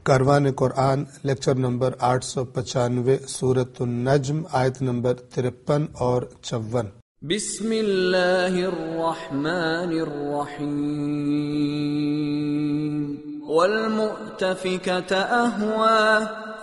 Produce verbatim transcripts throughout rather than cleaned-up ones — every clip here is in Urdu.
کاروان قرآن لیکچر نمبر آٹھ سو پچانوے، سورۃ النجم، آیت نمبر ترپن اور چون۔ بسم اللہ الرحمن الرحیم والمؤتفکۃ اہوا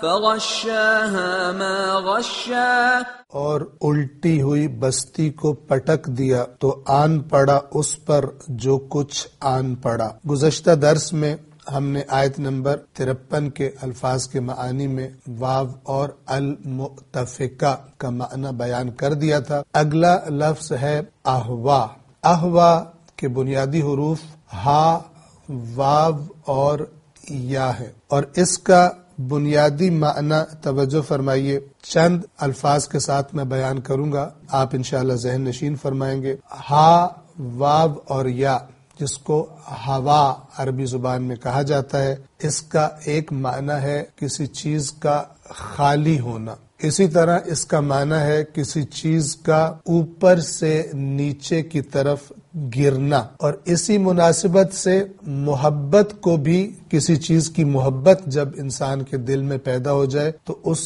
فغشاها ما غشا، اور الٹی ہوئی بستی کو پٹک دیا تو آن پڑا اس پر جو کچھ آن پڑا۔ گزشتہ درس میں ہم نے آیت نمبر ترپن کے الفاظ کے معانی میں واو اور المؤتفقہ کا معنی بیان کر دیا تھا۔ اگلا لفظ ہے اہوا۔ اہوا کے بنیادی حروف ہا، واو اور یا ہے، اور اس کا بنیادی معنی توجہ فرمائیے، چند الفاظ کے ساتھ میں بیان کروں گا، آپ انشاءاللہ ذہن نشین فرمائیں گے۔ ہا، واو اور یا، جس کو ہوا عربی زبان میں کہا جاتا ہے، اس کا ایک معنی ہے کسی چیز کا خالی ہونا، اسی طرح اس کا معنی ہے کسی چیز کا اوپر سے نیچے کی طرف گرنا، اور اسی مناسبت سے محبت کو بھی، کسی چیز کی محبت جب انسان کے دل میں پیدا ہو جائے تو اس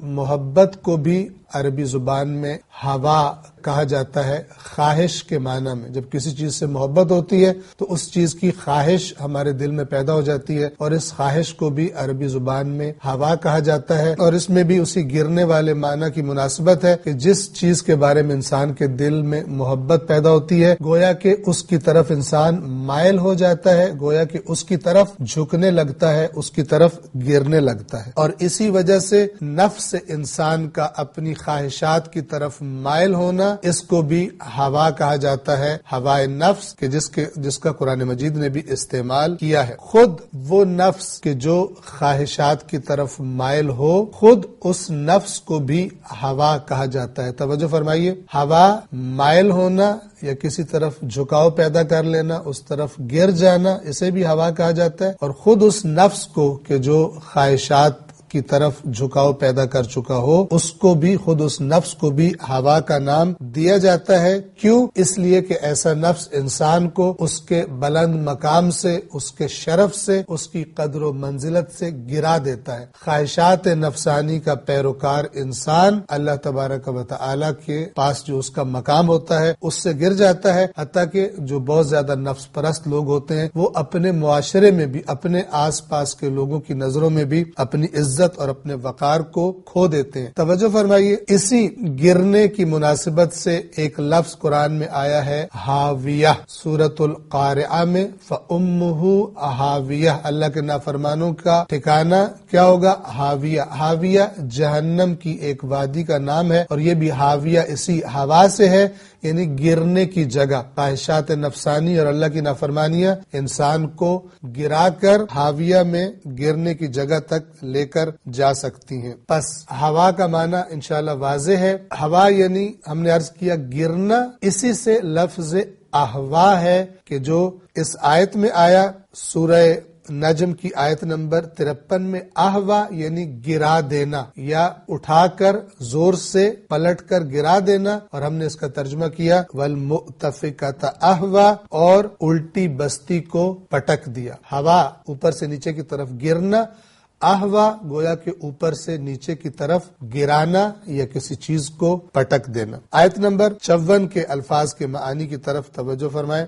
محبت کو بھی عربی زبان میں ہوا کہا جاتا ہے، خواہش کے معنی میں۔ جب کسی چیز سے محبت ہوتی ہے تو اس چیز کی خواہش ہمارے دل میں پیدا ہو جاتی ہے، اور اس خواہش کو بھی عربی زبان میں ہوا کہا جاتا ہے، اور اس میں بھی اسی گرنے والے معنی کی مناسبت ہے کہ جس چیز کے بارے میں انسان کے دل میں محبت پیدا ہوتی ہے، گویا کہ اس کی طرف انسان مائل ہو جاتا ہے، گویا کہ اس کی طرف جھکنے لگتا ہے، اس کی طرف گرنے لگتا ہے، اور اسی وجہ سے نفس انسان کا اپنی خواہشات کی طرف مائل ہونا، اس کو بھی ہوا کہا جاتا ہے، ہوائے نفس، کہ جس کے جس کا قرآن مجید نے بھی استعمال کیا ہے۔ خود وہ نفس کہ جو خواہشات کی طرف مائل ہو، خود اس نفس کو بھی ہوا کہا جاتا ہے۔ توجہ فرمائیے، ہوا مائل ہونا یا کسی طرف جھکاؤ پیدا کر لینا، اس طرف گر جانا، اسے بھی ہوا کہا جاتا ہے، اور خود اس نفس کو کہ جو خواہشات کی طرف جھکاؤ پیدا کر چکا ہو، اس کو بھی، خود اس نفس کو بھی ہوا کا نام دیا جاتا ہے۔ کیوں؟ اس لیے کہ ایسا نفس انسان کو اس کے بلند مقام سے، اس کے شرف سے، اس کی قدر و منزلت سے گرا دیتا ہے۔ خواہشات نفسانی کا پیروکار انسان اللہ تبارک و تعالی کے پاس جو اس کا مقام ہوتا ہے اس سے گر جاتا ہے، حتیٰ کہ جو بہت زیادہ نفس پرست لوگ ہوتے ہیں وہ اپنے معاشرے میں بھی، اپنے آس پاس کے لوگوں کی نظروں میں بھی اپنی عزت اور اپنے وقار کو کھو دیتے ہیں۔ توجہ فرمائیے، اسی گرنے کی مناسبت سے ایک لفظ قرآن میں آیا ہے ہاویہ، سورۃ القارعہ میں، فَأُمُّهُ ہاویہ، اللہ کے نافرمانوں کا ٹھکانہ کیا ہوگا؟ ہاویہ۔ ہاویہ جہنم کی ایک وادی کا نام ہے، اور یہ بھی ہاویہ اسی ہوا سے ہے، یعنی گرنے کی جگہ۔ خواہشات نفسانی اور اللہ کی نافرمانیاں انسان کو گرا کر ہاویہ میں گرنے کی جگہ تک لے کر جا سکتی ہیں۔ پس ہوا کا معنی انشاءاللہ واضح ہے۔ ہوا یعنی ہم نے عرض کیا گرنا، اسی سے لفظ اہوا ہے کہ جو اس آیت میں آیا، سورہ نجم کی آیت نمبر ترپن میں، اہوا یعنی گرا دینا یا اٹھا کر زور سے پلٹ کر گرا دینا، اور ہم نے اس کا ترجمہ کیا والمؤتفقۃ اہوا، اور الٹی بستی کو پٹک دیا۔ ہوا اوپر سے نیچے کی طرف گرنا، اہوا گویا کہ اوپر سے نیچے کی طرف گرانا یا کسی چیز کو پٹک دینا۔ آیت نمبر چون کے الفاظ کے معانی کی طرف توجہ فرمائیں۔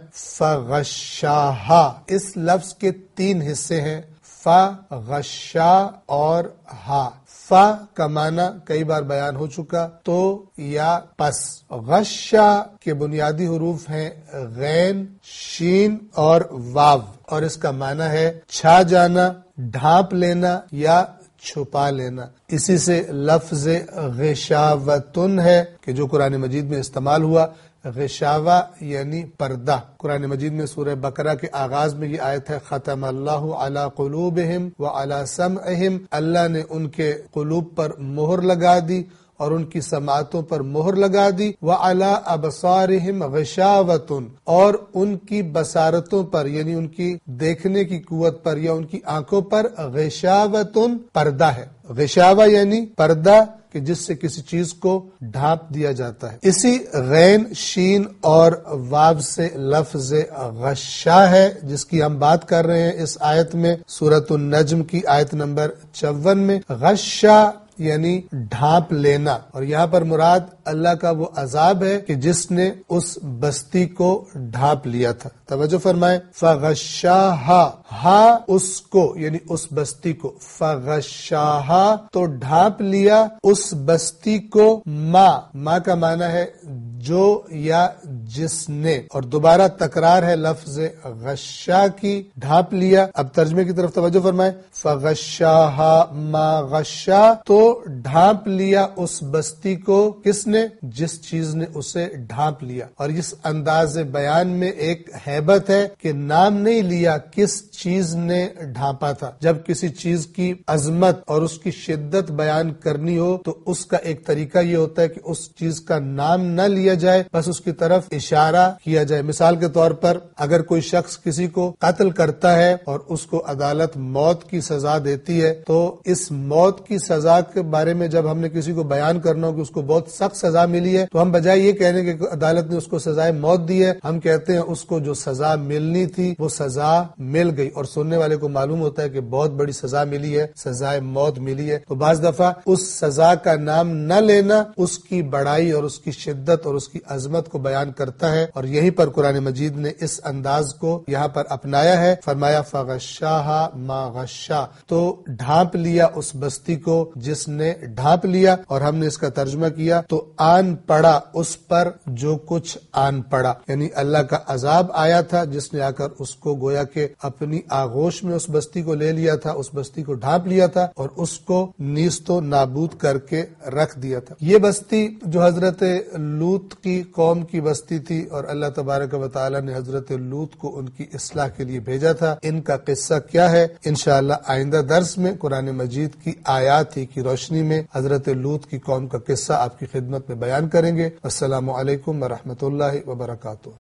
فغشاہا، اس لفظ کے تین حصے ہیں، فغشا اور ہا۔ فا کا معنی کئی بار بیان ہو چکا، تو یا پس۔ غشا کے بنیادی حروف ہیں غین، شین اور واو، اور اس کا معنی ہے چھا جانا، ڈھانپ لینا یا چھپا لینا۔ اسی سے لفظ غشاوتن ہے کہ جو قرآن مجید میں استعمال ہوا، غشاوہ یعنی پردہ۔ قرآن مجید میں سورہ بقرہ کے آغاز میں یہ آیت ہے، ختم اللہ علی قلوبہم وعلی سمعہم، اللہ نے ان کے قلوب پر مہر لگا دی اور ان کی سماعتوں پر مہر لگا دی، وعلی ابصارہم غشاوۃ، اور ان کی بصارتوں پر یعنی ان کی دیکھنے کی قوت پر یا ان کی آنکھوں پر غشاوۃ پردہ ہے۔ غشاوہ یعنی پردہ، کہ کہ جس سے کسی چیز کو ڈھانپ دیا جاتا ہے. اسی غین شین اور واو سے لفظ غشا ہے جس کی ہم بات کر رہے ہیں اس آیت میں، سورۃ النجم کی آیت نمبر چون میں. غشا یعنی ڈھانپ لینا، اور یہاں پر مراد اللہ کا وہ عذاب ہے کہ جس نے اس بستی کو ڈھانپ لیا تھا. توجہ فرمائیں، فغشاہا، ہا اس کو یعنی اس بستی کو، فغشاہا تو ڈھانپ لیا اس بستی کو، ما ما کا معنی ہے جو یا جس نے، اور دوبارہ تکرار ہے لفظ غشا کی، ڈھانپ لیا. اب ترجمے کی طرف توجہ فرمائیں، فغشاہا ما غشا تو ڈھانپ لیا اس بستی کو، کس نے؟ جس چیز نے اسے ڈھانپ لیا. اور اس انداز بیان میں ایک ہیبت ہے کہ نام نہیں لیا کس چیز نے ڈھانپا تھا. جب کسی چیز کی عظمت اور اس کی شدت بیان کرنی ہو تو اس کا ایک طریقہ یہ ہوتا ہے کہ اس چیز کا نام نہ لیا جائے، بس اس کی طرف اشارہ کیا جائے. مثال کے طور پر اگر کوئی شخص کسی کو قتل کرتا ہے اور اس کو عدالت موت کی سزا دیتی ہے، تو اس موت کی سزا کے بارے میں جب ہم نے کسی کو بیان کرنا ہو کہ اس کو بہت سخت سزا ملی ہے، تو ہم بجائے یہ کہنے کہ عدالت نے اس کو سزائے موت دی ہے، ہم کہتے ہیں اس کو جو سزا ملنی تھی وہ سزا مل گئی، اور سننے والے کو معلوم ہوتا ہے کہ بہت بڑی سزا ملی ہے، سزائے موت ملی ہے. تو بعض دفعہ اس سزا کا نام نہ لینا اس کی بڑائی اور اس کی شدت اور اس کی عظمت کو بیان کرتا ہے، اور یہیں پر قرآن مجید نے اس انداز کو یہاں پر اپنایا ہے. فرمایا فغشاہا ما غشا، تو ڈھانپ لیا اس بستی کو جس نے ڈھانپ لیا. اور ہم نے اس کا ترجمہ کیا تو آن پڑا اس پر جو کچھ آن پڑا، یعنی اللہ کا عذاب آیا تھا جس نے آ کر اس کو گویا کہ اپنی آغوش میں اس بستی کو لے لیا تھا، اس بستی کو ڈھانپ لیا تھا اور اس کو نیست و نابود کر کے رکھ دیا تھا. یہ بستی جو حضرت لوط کی قوم کی بستی تھی، اور اللہ تبارک و تعالی نے حضرت لوط کو ان کی اصلاح کے لیے بھیجا تھا. ان کا قصہ کیا ہے انشاءاللہ آئندہ درس میں قرآن مجید کی آیات ہی کی روشنی میں حضرت لوط کی قوم کا قصہ آپ کی خدمت میں بیان کریں گے. السلام علیکم ورحمۃ اللہ وبرکاتہ.